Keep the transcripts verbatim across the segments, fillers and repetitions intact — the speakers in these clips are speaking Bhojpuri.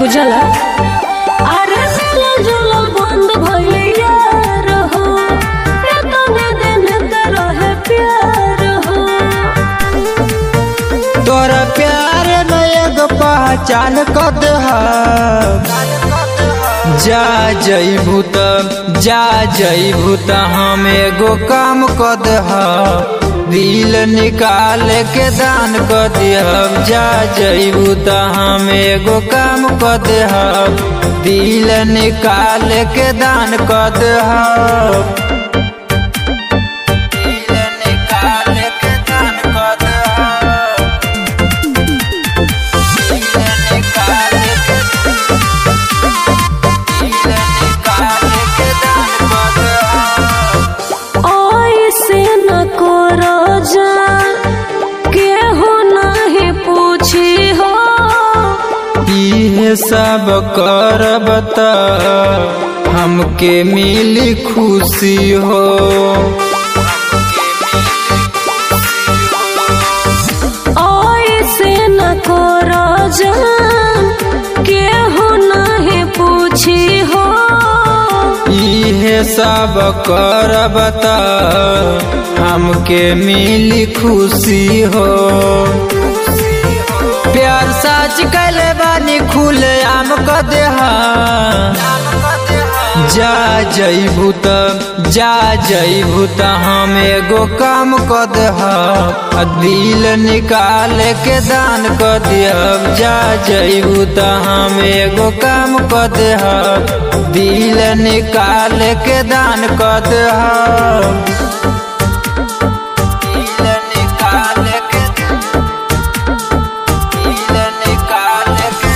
बुझला। अरे मिला जुला बंद भइले यार हो, एतने दिन त रहे प्यार हो। तोरा प्यार में एगो पहचान कद जा जइबू त जा जइबू त हम एगो काम कद दिल निकाल के दान कर दिहब। जा जइबू त हम एगो काम कर देहब, दिल निकाल के दान कर देहब। दिल निकाल के दान कर देहब, दिल निकाल के दिल निकाल के दान कर देहब। ऐसे न करो जा, केहू नहीं पूछी हो। इहे सब करब त हमके मिली खुशी हो। ऐसे न करो जा, केहू नहीं पूछी हो। इहे सब करब त हमके मिली खुशी हो। प्यार सच कैले बानी खुले आम क देहा। जा जइबू त जा जइबू त हम एगो काम क देहब, दिल निकाल के दान क दिहब। जा जइबू त हम एगो काम क देहब, दिल निकाल के दान क देहब। दिल निकाल के दिल निकाल के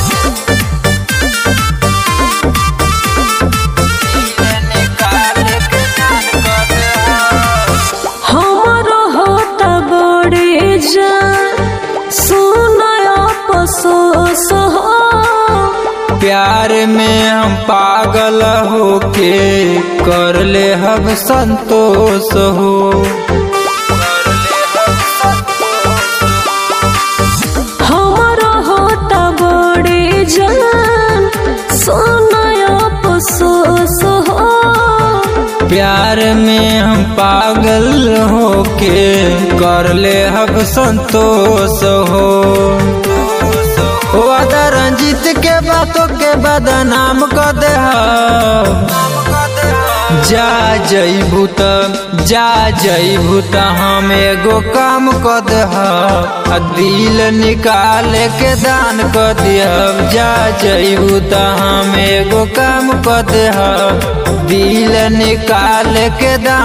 हमरो होता बड़ी जान, सुनाया अफसोस हो। प्यार में हम पागल होके कर ले हम संतोष हो। हमरो होता बड़ी जान, सुनाया अफसोस हो। प्यार में हम पागल होके कर ले हम संतोष हो। वादा रंजीत के बातों के बदनाम कर देहब। जा जइबू त जा जइबू त हम एगो काम कर देहब, दिल निकाल के दान कर दिहब। जा जइबू त हम एगो काम कर देहब, दिल निकाल के दान